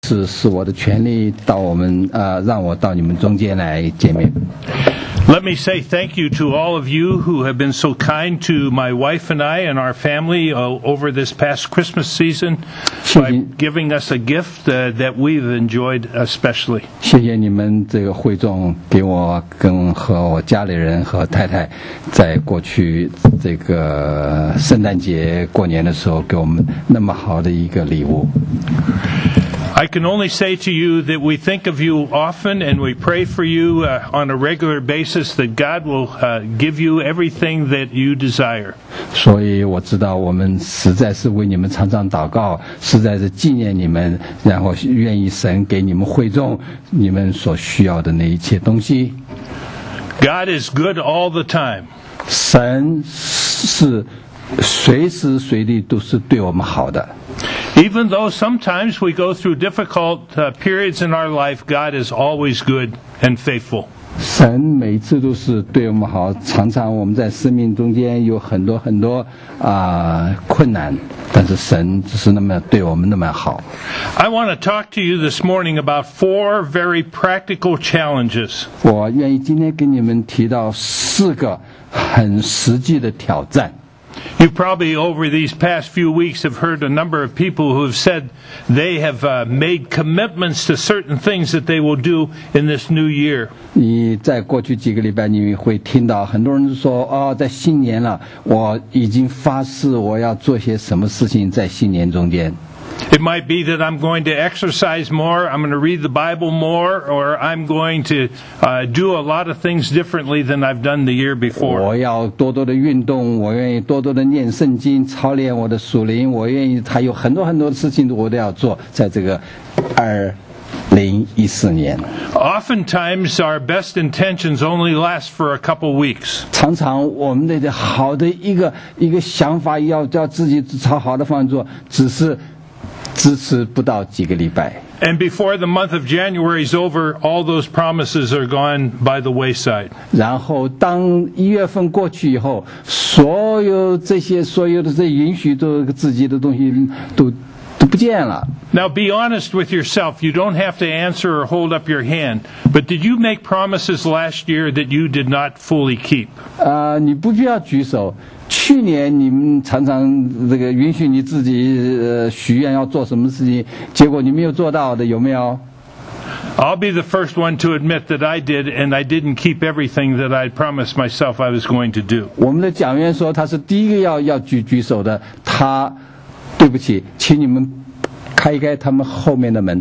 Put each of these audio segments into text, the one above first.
是我的权利到我们让我到你们中间来见面。 Let me say thank you to all of you who have been so kind to my wife and I and our family over this past Christmas season by giving us a gift that we've enjoyed especially. 谢谢你们这个会众给我和我家里人和太太在过去这个圣诞节过年的时候给我们那么好的一个礼物。 I can only say to you that we think of you often and we pray for you on a regular basis that God will give you everything that you desire. 所以我知道我们实在是为你们常常祷告，实在是纪念你们，然后愿意神给你们会众你们所需要的那一切东西。 God is good all the time. 神是随时随地都是对我们好的。 Even though sometimes we go through difficult periods in our life, God is always good and faithful. 神每次都是对我们好，常常我们在生命中间有很多困难，但是神只是那么对我们那么好。 I want to talk to you this morning about 4 very practical challenges. 我愿意今天跟你们提到4个很实际的挑战。 You probably over these past few weeks have heard a number of people who have said they have made commitments to certain things that they will do in this new year. 你在过去几个礼拜你会听到很多人说在新年了，我已经发誓我要做些什么事情在新年中间。 It might be that I'm going to exercise more, I'm going to read the Bible more, or I'm going to do a lot of things differently than I've done the year before. 我要多多的运动，我愿意多多的念圣经，操练我的属灵，我愿意还有很多很多的事情我都要做，在这个2014年。 Oftentimes our best intentions only last for a couple weeks. 常常我们的好的一个想法要自己朝好的方向做，只是支持不到几个礼拜。 And before the month of January is over, all those promises are gone by the wayside. 然后当1月份过去以后，所有的这允许自己的东西都不见了。 Now be honest with yourself. You don't have to answer or hold up your hand. But did you make promises last year that you did not fully keep? 你不必要举手。去年你们常常这个允许你自己许愿要做什么事情，结果你没有做到的，有没有？ I'll be the first one to admit that I did, and I didn't keep everything that I promised myself I was going to do. 我们的讲员说他是第一个要举手的，对不起，请你们开一开他们后面的门。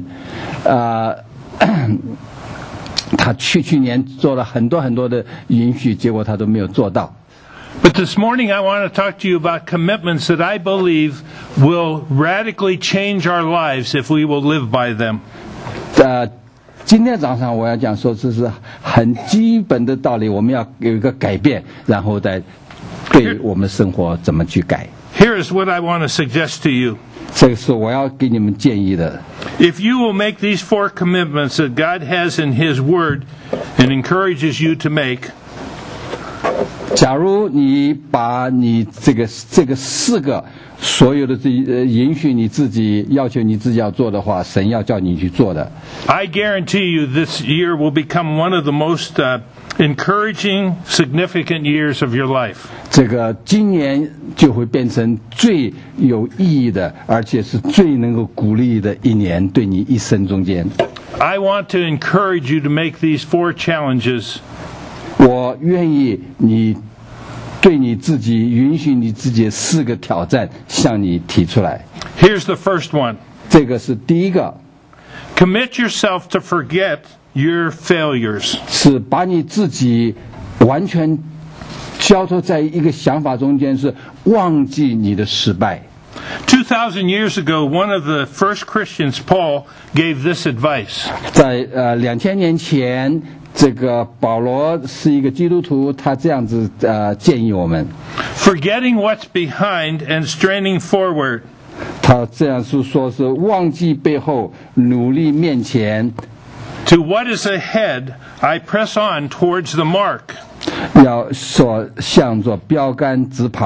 他去年做了很多很多的允许，结果他都没有做到。 But this morning I want to talk to you about commitments that I believe will radically change our lives if we will live by them. 今天早上我要讲说这是很基本的道理，我们要有一个改变，然后再对我们生活怎么去改。 Here is what I want to suggest to you. 这个是我要给你们建议的。 If you will make these 4 commitments that God has in His Word and encourages you to make, 假如你把你这个4个所有的允许你自己要求你自己要做的话，神要叫你去做的。 I guarantee you this year will become one of the most encouraging, significant years of your life. 这个今年就会变成最有意义的，而且是最能够鼓励的一年，对你一生中间。 I want to encourage you to make these 4 challenges. 我愿意你对你自己允许你自己4个挑战向你提出来。 Here's the first one. 这个是第一个。 Commit yourself to forget your failures. 是把你自己完全交托在一个想法中间，是忘记你的失败。 2,000 years ago, one of the first Christians, Paul, gave this advice. 在2000年前，这个保罗是一个基督徒，他这样子建议我们 Forgetting what's behind and straining forward. 他这样说是忘记背后，努力面前。 To what is ahead, I press on towards the mark. 要向着标杆直跑。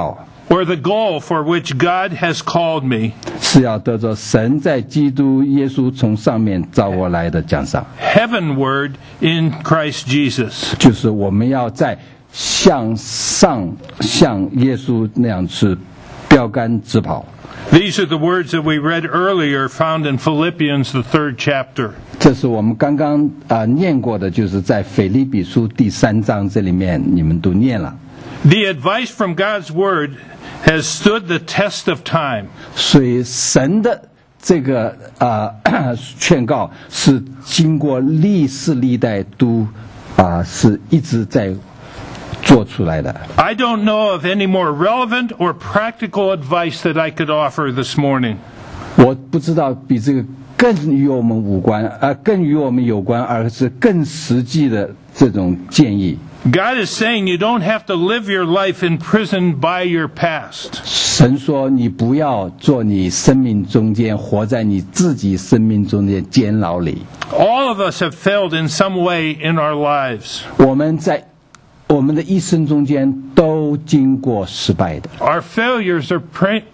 or the goal for which God has called me. 是要得着神在基督耶稣从上面召我来的奖赏， Heavenward in Christ Jesus. 就是我们要在向上像耶稣那样是标杆直跑。 These are the words that we read earlier, found in Philippians, the 3rd chapter. 这是我们刚刚念过的，就是在腓立比书第3章这里面，你们都念了。 The advice from God's Word has stood the test of time. 所以神的这个劝告是经过历世历代都是一直在做出来的。 I don't know of any more relevant or practical advice that I could offer this morning. 我不知道比这个更与我们无关，更与我们有关，而是更实际的这种建议。 God is saying you don't have to live your life imprisoned by your past. 神说你不要做你生命中间活在你自己生命中间监牢里。 All of us have failed in some way in our lives. 我们在我们的一生中间都经过失败的， Our failures are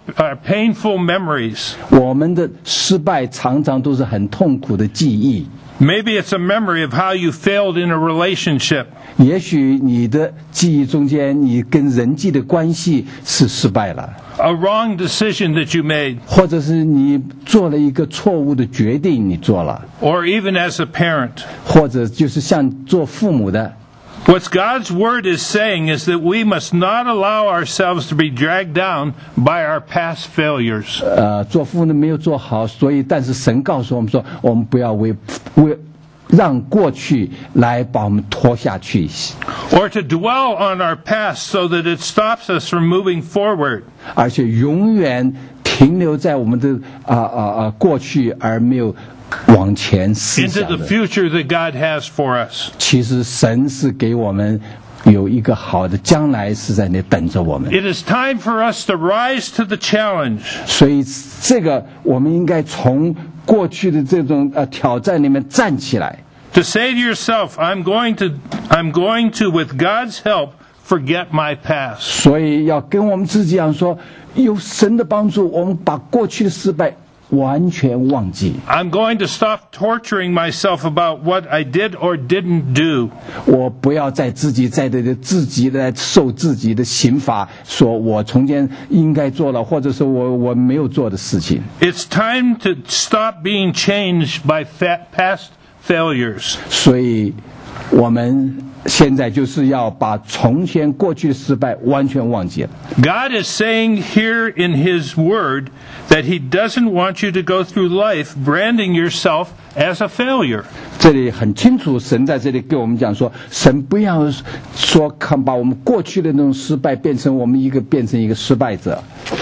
painful memories. 我们的失败常常都是很痛苦的记忆。 Maybe it's a memory of how you failed in a relationship. 也许你的记忆中间，你跟人际的关系是失败了， A wrong decision that you made, 或者是你做了一个错误的决定，你做了， or even as a parent. 或者就是像做父母的。 What God's Word is saying is that we must not allow ourselves to be dragged down by our past failures. 做父母的没有做好，所以但是神告诉我们说，我们不要为让过去来把我们拖下去， Or to dwell on our past so that it stops us from moving forward. 而且永远停留在我们的过去，而没有往前思 Into 想 the 的。 future that God has for us. 其实神是给我们有一个好的将来是在那等着我们， It is time for us to rise to the challenge. 所以这个我们应该从过去的这种挑战里面站起来。 To say to yourself, I'm going to, with God's help, forget my past. 所以要跟我们自己讲说，有神的帮助，我们把过去的失败完全忘记。 I'm going to stop torturing myself about what I did or didn't do. 我不要再自己来受自己的刑罚，说我从前应该做了，或者是我没有做的事情。 It's time to stop being changed by past failures. 所以我们现在就是要把从前过去的失败完全忘记了。 God is saying here in His Word that He doesn't want you to go through life branding yourself as a failure. 这里很清楚，神在这里给我们讲说，神不要说把我们过去的那种失败变成一个失败者。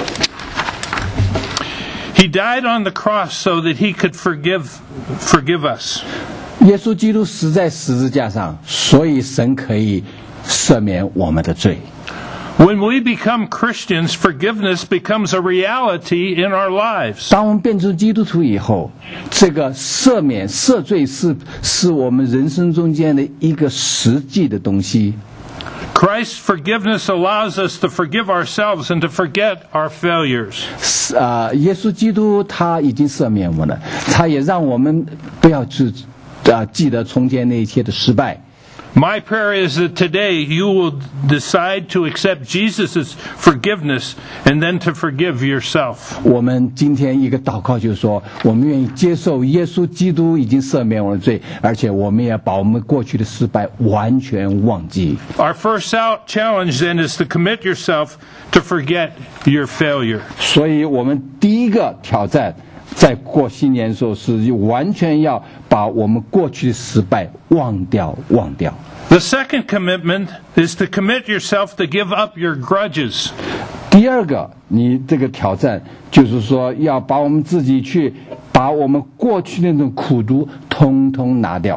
He died on the cross so that He could forgive us. 耶稣基督死在十字架上，所以神可以赦免我们的罪。 When we become Christians, forgiveness becomes a reality in our lives. 当我们变成基督徒以后，这个赦罪是我们人生中间的一个实际的东西。 Christ's forgiveness allows us to forgive ourselves and to forget our failures. 耶稣基督他已经赦免我们了，他也让我们不要去记得从前那一切的失败。 My prayer is that today you will decide to accept Jesus' forgiveness and then to forgive yourself. 我们今天一个祷告就是说，我们愿意接受耶稣基督已经赦免我们的罪，而且我们也把我们过去的失败完全忘记。 Our first challenge then is to commit yourself to forget your failure. 所以我们第一个挑战，在过新年的时候是完全要把我们过去的失败忘掉。 The second commitment is to commit yourself to give up your grudges. 第二个，你这个挑战就是说，要把我们自己把我们过去那种苦毒通通拿掉。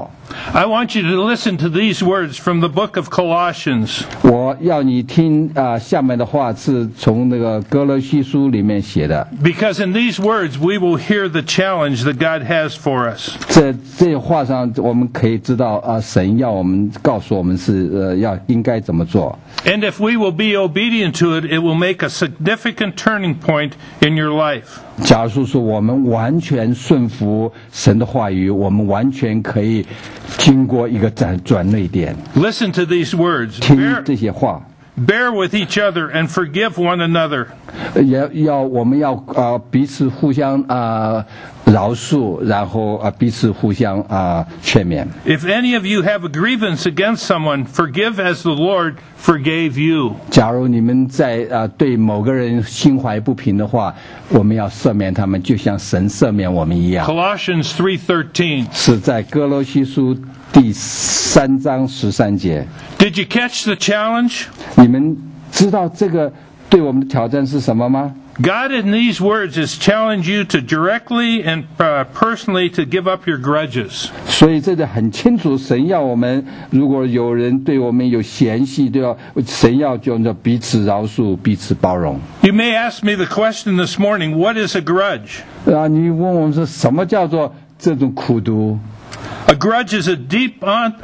I want you to listen to these words from the book of Colossians. 我要你听下面的话是从那个哥罗西书里面写的。 Because in these words we will hear the challenge that God has for us. 这话上我们可以知道神要我们告诉我们是应该怎么做。 And if we will be obedient to it, it will make a significant turning point in your life. 假如说我们完全顺服神的话语，我们完全可以经过一个转捩点。 Listen to these words. 听这些话。 Bear with each other and forgive one another. 我们要彼此互相饶恕，然后彼此互相劝勉。 If any of you have a grievance against someone, forgive as the Lord forgave you. 假如你们在对某个人心怀不平的话，我们要赦免他们，就像神赦免我们一样。 Colossians 3:13. 是在哥罗西书第3章13节。 Did you catch the challenge? 你们知道这个对我们的挑战是什么吗？ God in these words is challenge you to directly and personally to give up your grudges. 所以这个很清楚，神要我们，如果有人对我们有嫌隙，神要就彼此饶恕，彼此包容。 You may ask me the question this morning, what is a grudge? 你问我们说什么叫做这种苦毒？ A grudge is a deep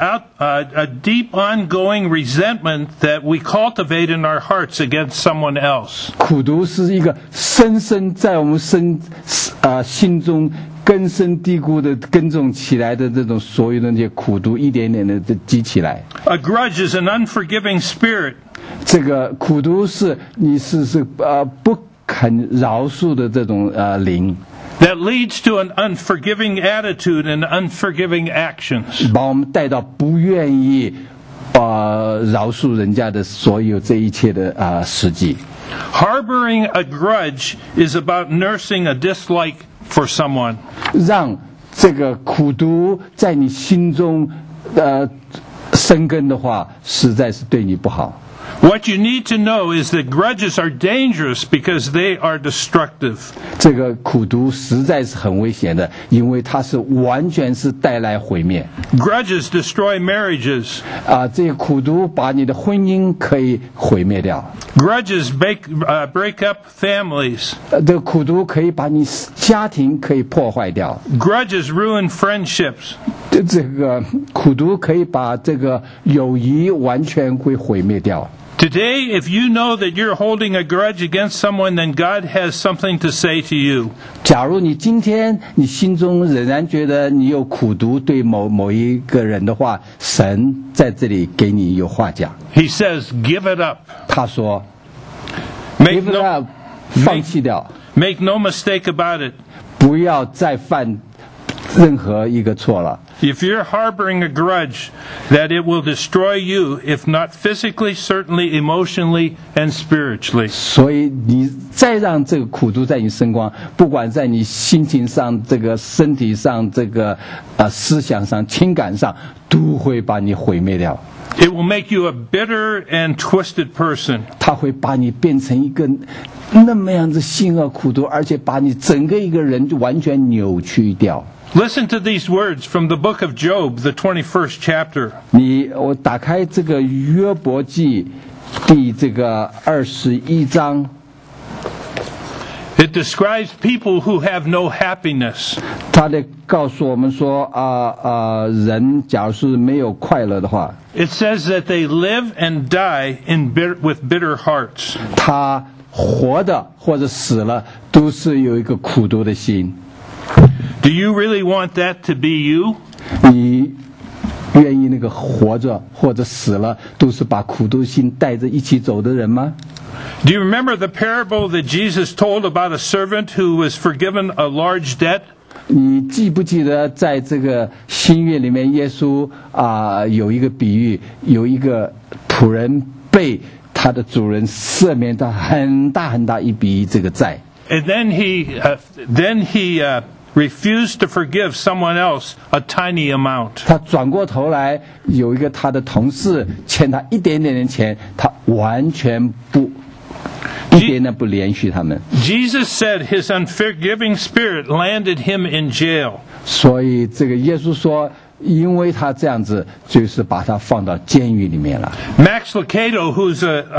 ongoing resentment that we cultivate in our hearts against someone else. 苦毒是一个深深在我们心中根深蒂固的根种起来的这种所有的那些苦毒，一点点的积起来。 A grudge is an unforgiving spirit. 这个苦毒是你是不肯饶恕的这种灵。 That leads to an unforgiving attitude and unforgiving actions. 把我们带到不愿意饶恕人家的所有这一切的实际。 Harboring a grudge is about nursing a dislike for someone. 让这个苦毒在你心中生根的话，实在是对你不好。 What you need to know is that grudges are dangerous because they are destructive. 这个苦毒实在是很危险的，因为它是完全是带来毁灭。 Grudges destroy marriages. 这个苦毒把你的婚姻可以毁灭掉。 Grudges break up families. 这个苦毒可以把你家庭可以破坏掉。 Grudges ruin friendships. 这个苦毒可以把这个友谊完全会毁灭掉。 Today, if you know that you're holding a grudge against someone, then God has something to say to you. 假如你今天你心中仍然觉得你有苦毒对某一个人的话，神在这里给你有话讲。 He says, give it up. 他说 Make ，give it up， 放弃掉。 Make no mistake about it. 不要再犯任何一个错了。 If you're harboring a grudge, that it will destroy you, if not physically, certainly emotionally and spiritually. 所以你再让这个苦毒在你生光，不管在你心情上、这个身体上、这个思想上、情感上，都会把你毁灭掉。 It will make you a bitter and twisted person. 它会把你变成一个那么样子性恶苦毒，而且把你整个一个人就完全扭曲掉。 Listen to these words from the book of Job, the 21st chapter. 我打开这个约伯记第21章。 It describes people who have no happiness. 他在告诉我们说人假如是没有快乐的话， It says that they live and die with bitter hearts. 他活的或者死了都是有一个苦毒的心。 Do you really want that to be you? 你愿意那个活着或者死了都是把苦毒心带着一起走的人吗？ Do you remember the parable that Jesus told about a servant who was forgiven a large debt? 你记不记得在这个新约里面，耶稣有一个比喻，有一个仆人被他的主人赦免到很大很大一笔这个债。 And then he refused to forgive someone else a tiny amount. 他转过头来，有一个他的同事欠他一点点的钱，他完全不一点都不怜恤他们。 Jesus said his unforgiving spirit landed him in jail. 所以这个耶稣说，因为他这样子，就是把他放到监狱里面了。 Max Lucado, who's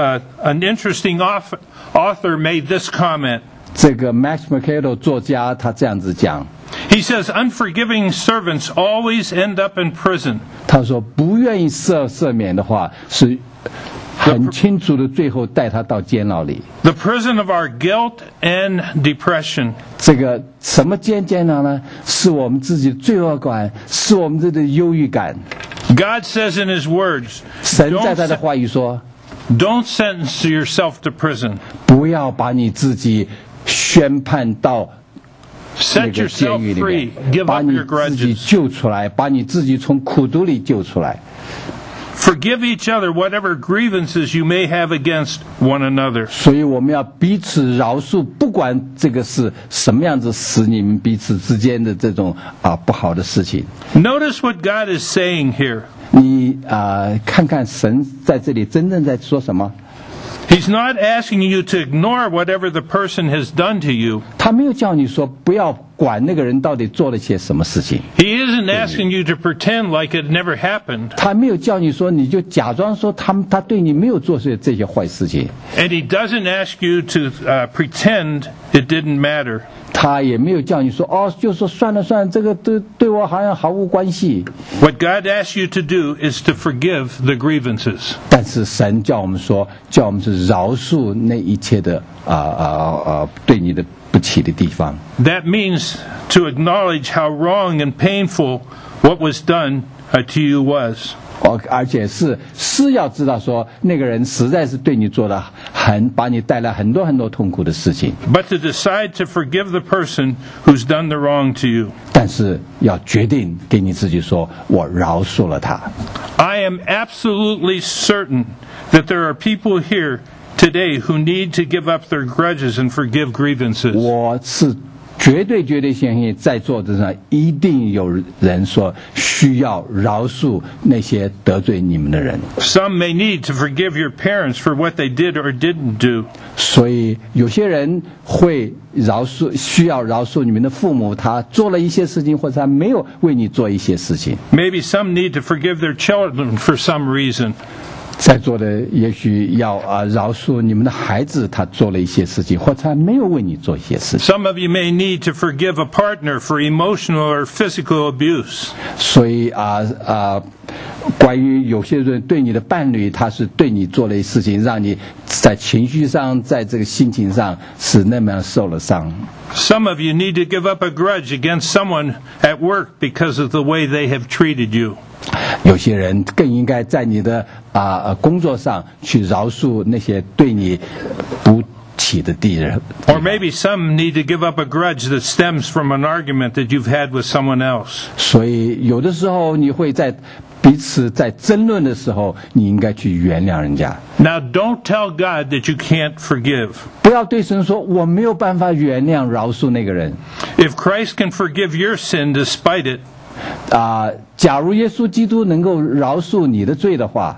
an interesting author, made this comment. 这个 Max Lucado 作家他这样子讲， He says, unforgiving servants always end up in prison. 他说不愿意赦免的话，是很清楚的，最后带他到监牢里。 The prison of our guilt and depression. 这个什么监牢呢？是我们自己的罪恶感，是我们自己的忧郁感。 God says in his words, 神在他的话语说， don't sentence yourself to prison. 不要把你自己宣判到那 Set 个监 yourself 狱里 free. 面， Give 把 up 你 your 自己 grudges. 救出来，把你自己从苦毒里救出来。 Forgive each other whatever grievances you may have against one another. 所以我们要彼此饶恕，不管这个是什么样子使你们彼此之间的这种不好的事情。 Notice what God is saying here. 你看看神在这里真正在说什么？ He's not asking you to ignore whatever the person has done to you. 他没有叫你说不要管那个人到底做了些什么事情， He isn't asking you to pretend like it never happened. 他没有叫你说你就假装说他对你没有做这些坏事情， And he doesn't ask you to pretend it didn't matter. 他也没有叫你说就说算了，这个对我好像毫无关系。 What God asks you to do is to forgive the grievances. 但是神叫我们是饶恕那一切的对你的不起的地方。 That means to acknowledge how wrong and painful what was done to you was. 而且是要知道说那个人实在是对你做了把你带来很多很多痛苦的事情， But to decide to forgive the person who's done the wrong to you. 但是要决定给你自己说，我饶恕了他。 I am absolutely certain that there are people here today who need to give up their grudges and forgive grievances. 我是绝对相信，在座的上一定有人说需要饶恕那些得罪你们的人。 Some may need to forgive your parents for what they did or didn't do. 所以有些人会需要饶恕你们的父母，他做了一些事情，或者他没有为你做一些事情。 Maybe some need to forgive their children for some reason. 在座的也许要饶恕你们的孩子，他做了一些事情，或者他没有为你做一些事情。 Some of you may need to forgive a partner for emotional or physical abuse. 所以关于有些人对你的伴侣，他是对你做了一些事情，让你在情绪上，在这个心情上是那么样受了伤。 Some of you need to give up a grudge against someone at work because of the way they have treated you. 有些人更应该在你的工作上去饶恕那些对你不起的敌人。 Or maybe some need to give up a grudge that stems from an argument that you've had with someone else. 所以有的时候你会在彼此在争论的时候，你应该去原谅人家。 Now, don't tell God that you can't forgive. 不要对神说我没有办法原谅饶恕那个人。 If Christ can forgive your sin despite it, 假如耶稣基督能够饶恕你的罪的话，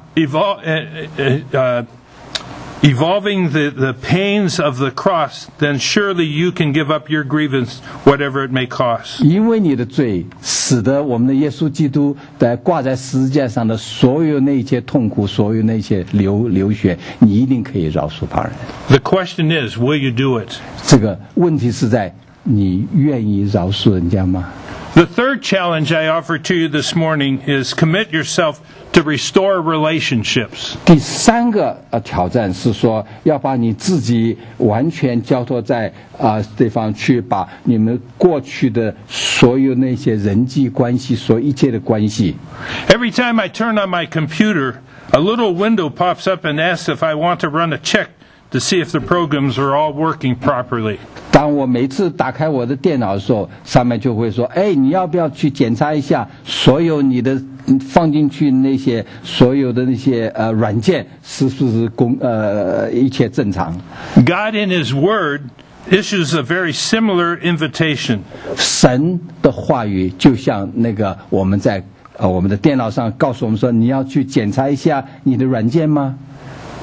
evolving the pains of the cross, then surely you can give up your grievance, whatever it may cost. 因为你的罪使得我们的耶稣基督在挂在十字架上的所有那些痛苦，所有那些流血，你一定可以饶恕他人。 The question is, will you do it? 这个问题是在你愿意饶恕人家吗？ The third challenge I offer to you this morning is commit yourself to restore relationships. 第三个挑战是说，要把你自己完全交托在对方去，把你们过去的所有那些人际关系，所有一切的关系。 Every time I turn on my computer, a little window pops up and asks if I want to run a check to see if the programs are all working properly. 当我每次打开我的电脑的时候，上面就会说：“你要不要去检查一下所有你的放进去那些所有的那些软件是不是一切正常？” God in His Word issues a very similar invitation. 神的话语就像那个我们在我们的电脑上告诉我们说：“你要去检查一下你的软件吗？”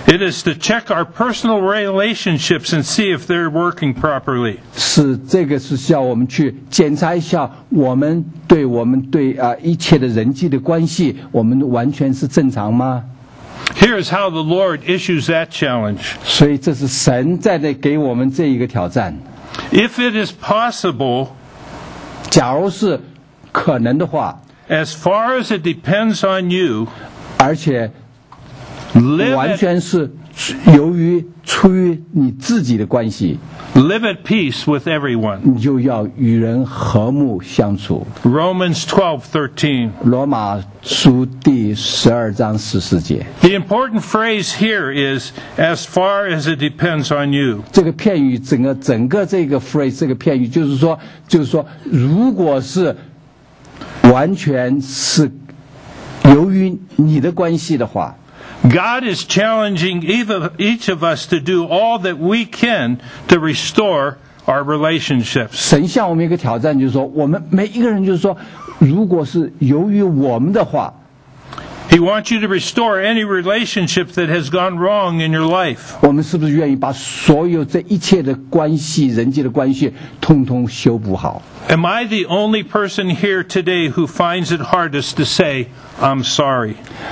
It is to check our personal relationships and see if they're working properly. 这个是需要我们去检查一下我们对一切的人际的关系，我们完全是正常吗？ Here's how the Lord issues that challenge. 所以这是神在这给我们这一个挑战。 If it is possible, 假如是可能的话， as far as it depends on you, 而且 live 完 at, 全是出于你自己的关系， live at peace with everyone. 你就要与人和睦相处。 Romans 12:13. 罗马书第12章14节， The important phrase here is, as far as it depends on you. 这个片语整个这个 phrase 这个片语就是说，如果是完全是由于你的关系的话。 God is challenging each of us to do all that we can to restore our relationships. 神向我们一个挑战，就是说，我们每一个人，就是说，如果是由于我们的话， He wants you to restore any relationship that has gone wrong in your life. 我们是不是愿意把所有这一切的关系、人际的关系，通通修补好？ Am I the only person here today who finds it hardest to say, I'm sorry?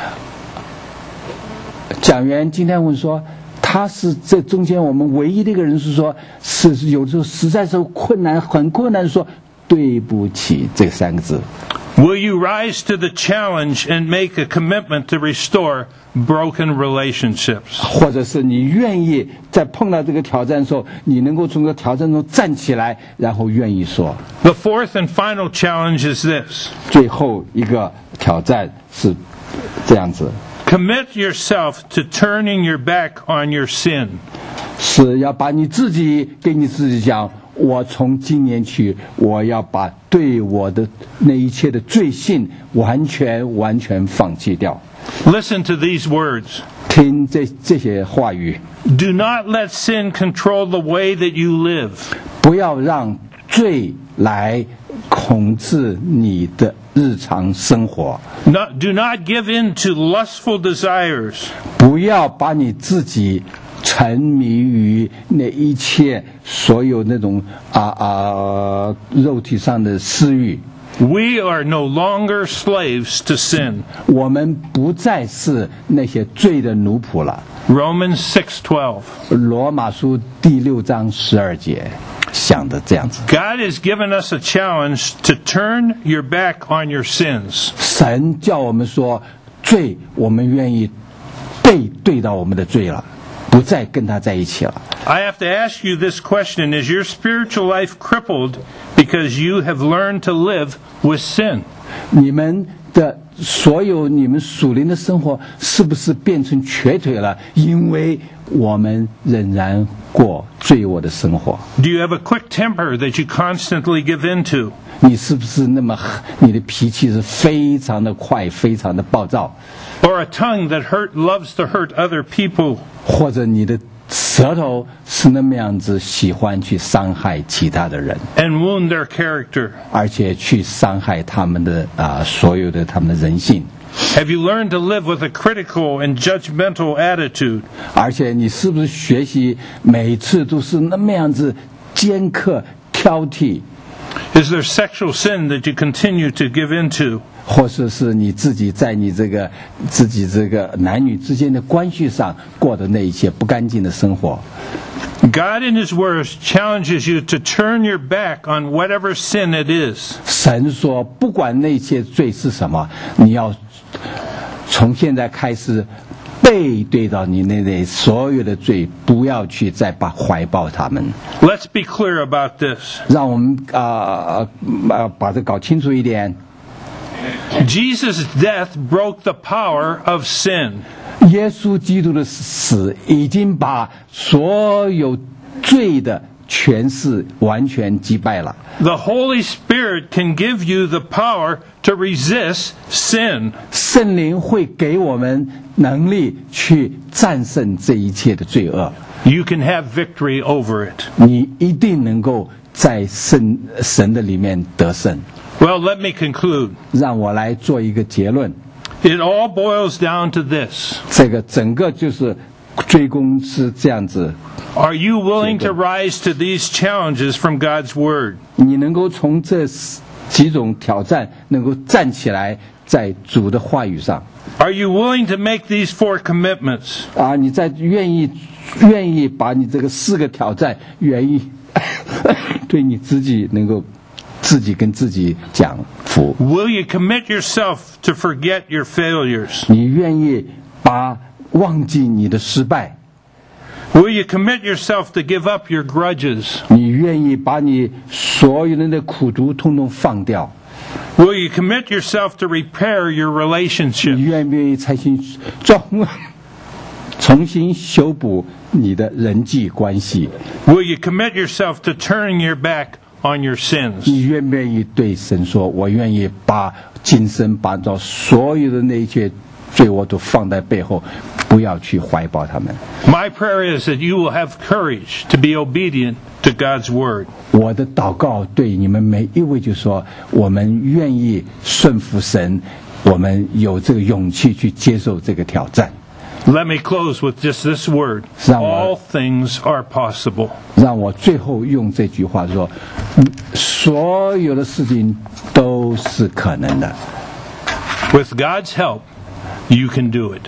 讲员今天问说，他是这中间我们唯一的一个人，是说，是有时候实在是很困难，说对不起这3个字。 Will you rise to the challenge and make a commitment to restore broken relationships? 或者是你愿意在碰到这个挑战的时候，你能够从这个挑战中站起来，然后愿意说。 The fourth and final challenge is this. 最后一个挑战是这样子。 Commit yourself to turning your back on your sin. 是要把你自己讲，我从今年起，我要把对我的那一切的罪性完全放弃掉。 Listen to these words. 听这些话语， Do not let sin control the way that you live. 不要让罪来控制你的日常生活。 Do not give in to lustful desires. 不要把你自己沉迷于那一切所有那种肉体上的私欲。 We are no longer slaves to sin. 我们不再是那些罪的奴仆了。 Romans 6:12. 罗马书第6章12节想的这样子。 God has given us a challenge to turn your back on your sins. 神叫我们说，罪我们愿意背对到我们的罪了，不再跟他在一起了。 I have to ask you this question. Is your spiritual life crippled because you have learned to live with sin? 你们的所有你们属灵的生活是不是变成瘸腿了？因为我们仍然过罪恶的生活。 Do you have a quick temper that you constantly give into? 你是不是你的脾气是非常的快，非常的暴躁？ Or a tongue that loves to hurt other people? 或者你的舌头是那么样子喜欢去伤害其他的人， And wound their character? 而且去伤害他们的所有的他们的人性。 Have you learned to live with a critical and judgmental attitude? 而且你是不是学习每次都是那么样子尖刻挑剔？ Is there sexual sin that you continue to give into? 或者是你自己在你自己这个男女之间的关系上过的那一些不干净的生活。 God in His Word challenges you to turn your back on whatever sin it is. 神说，不管那些罪是什么，你要从现在开始背对到你那所有的罪，不要去再怀抱他们。 Let's be clear about this. 让我们把这搞清楚一点。 Jesus' death broke the power of sin. 耶稣基督的死已经把所有罪的权势完全击败了。 The Holy Spirit can give you the power to resist sin. 圣灵会给我们能力去战胜这一切的罪恶。 You can have victory over it. 你一定能够在神的里面得胜。 Well, let me conclude. 让我来做一个结论。 It all boils down to this. 这个整个就是追攻是这样子。 Are you willing to rise to these challenges from God's Word? 你能够从这几种挑战能够站起来，在主的话语上。 Are you willing to make these 4 commitments? 啊，你在愿意把你这个4个挑战，愿意对你自己能够自己跟自己讲服。 Will you commit yourself to forget your failures? 你愿意忘记你的失败？ Will you commit yourself to give up your grudges? 你愿意把你所有人的苦毒通通放掉？ Will you commit yourself to repair your 你 relationship? 愿不愿意重新修补你的人际关系？ Will you commit yourself to turning your back on your sins? 你愿不愿意对神说：“我愿意把今生把所有的那一切罪恶都放在背后，不要去怀抱他们。” My prayer is that you will have courage to be obedient to God's Word. 我的祷告对你们每一位就说：我们愿意顺服神，我们有这个勇气去接受这个挑战。 Let me close with just this word. All things are possible. 让我最后用这句话说：所有的事情都是可能的。 With God's help, you can do it.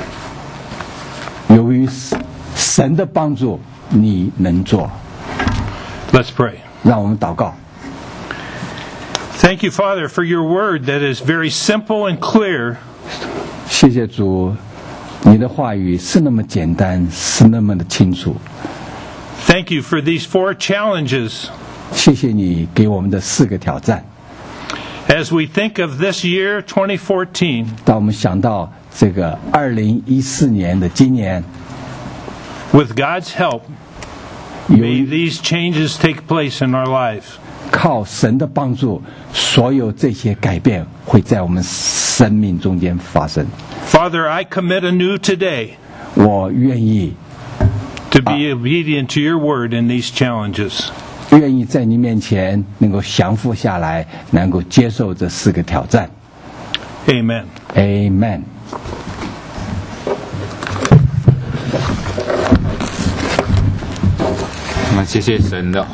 由于神的帮助，你能做。 Let's pray. 让我们祷告。 Thank you, Father, for your word that is very simple and clear. 谢谢主，你的话语是那么简单，是那么的清楚。 Thank you for these 4 challenges. 谢谢你给我们的4个挑战。 As we think of this year, 2014, 当我们想到这个2014年的今年， with God's help, may these changes take place in our lives. 靠神的帮助，所有这些改变会在我们生命中间发生。 Father, I commit anew today 我愿意 to be obedient to your word in these challenges. 愿意在你面前能够降服下来，能够接受这4个挑战。 Amen. Amen。 那么谢谢神的